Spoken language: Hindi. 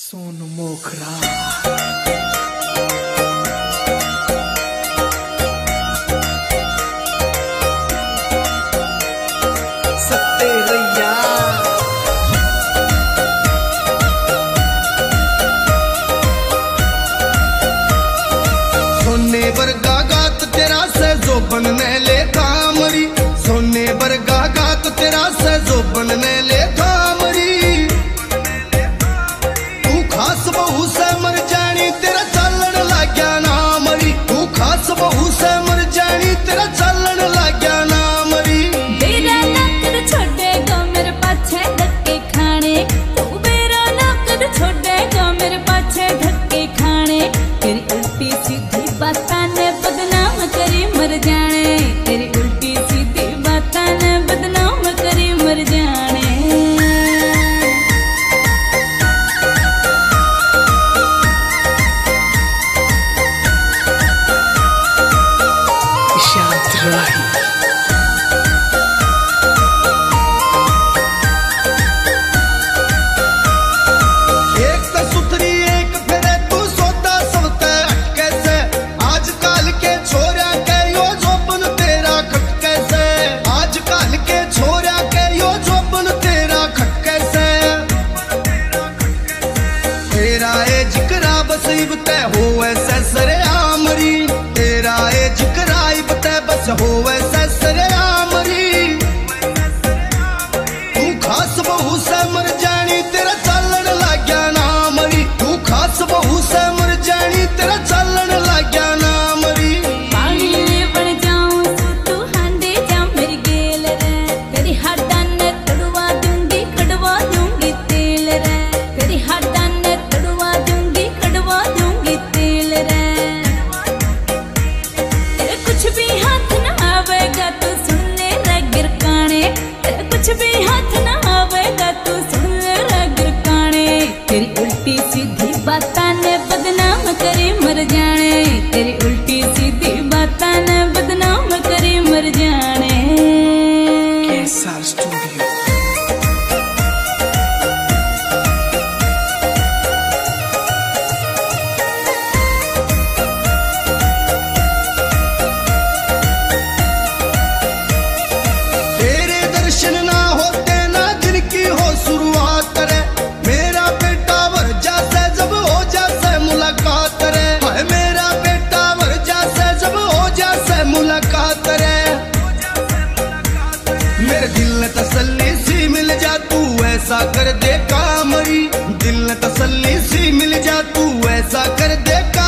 सोनू मोखरा सत्ते रैया सोने वर्गा गात तेरा से जोबन ने ले कामरी सोने वर्गा गात तेरा से जोबन ने ले कामरी तू खास बहू से मर जानी तेरा चालन लाग्या ना मरी तू खास बहू से मर जानी तेरा चालन लाग्या ना मरी मेरा नौकर छोड़ेगा मेरे पाछे धक्के खाने तू मेरा नौकर छोड़ेगा मेरे पाछे धक्के खाने तेरी उल्टी सीधी बातां ने बदनाम करी मर जाने तेरी उल्टी सीधी बातां ने बदनाम करी मर जाने शांत राही एक तो सुथरी एक फिरे तू सोता सबते अटके से आजकल के छोरा के यो जोबन तेरा खटके से आजकल के छोरा के यो जोबन तेरा खटके से तेरा ए जिक्रा बसीब ते होवे से सरे आमरी तेरा ए जिक्रा ते बस होवे से सरे आमरी तू खास बहू से मर जानी तेरा चालन लाग्या ना मरी तू खास बहू से मर जानी तेरा चालन लाग्या ना मरी पानी बन जाऊं सो तू हांडे जा मेरी गेल रे तेरी हड्डां ने तड़वा दूंगी कड़वा दूंगी तेल रे तेरी हड्डां ने तड़वा दूंगी कड़वा दूंगी तेल रे तेरे कुछ भी हाथ ना आवेगा तो सुन ले रे गिरकाने तेरे कुछ भी हाथ ना आवेगा तो सुन ले रे गिरकाने तेरी उल्टी सीधी बातां ने बदनाम करी मर जाने तेरी उल्टी सीधी बातां ने बदनाम करी मर जाने केसर स्टूडियो तेरे दर्शन ना होते ना जिनकी हो शुरुआत रे मेरा बेटा वर जासे जब हो जासे मुलाकात रे हाय मेरा बेटा वर जासे जब हो जासे मुलाकात रे मेरे दिल ने तसल्ली सी मिल जा तू ऐसा कर दे कामरी दिल ने तसल्ली सी मिल जा तू ऐसा कर दे